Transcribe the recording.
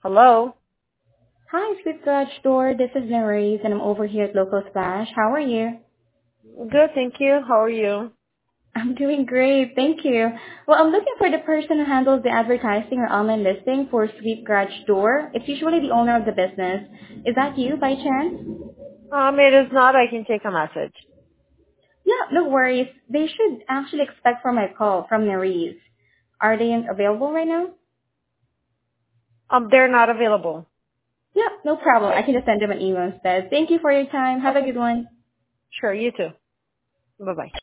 Hello. Hi, Sweet Garage Store. This is Nerys, and I'm over here at Local Splash. How are you? Good, thank you. How are you? I'm doing great, thank you. Well, I'm looking for the person who handles the advertising or online listing for Sweet Garage Door. It's usually the owner of the business. Is that you, by chance? It is not. I can take a message. Yeah, no worries. They should actually expect for my call from Nerys. Are they available right now? They're not available. Yeah, no problem. I can just send them an email instead. Thank you for your time. Have a Okay. good one. Sure, you too. Bye-bye.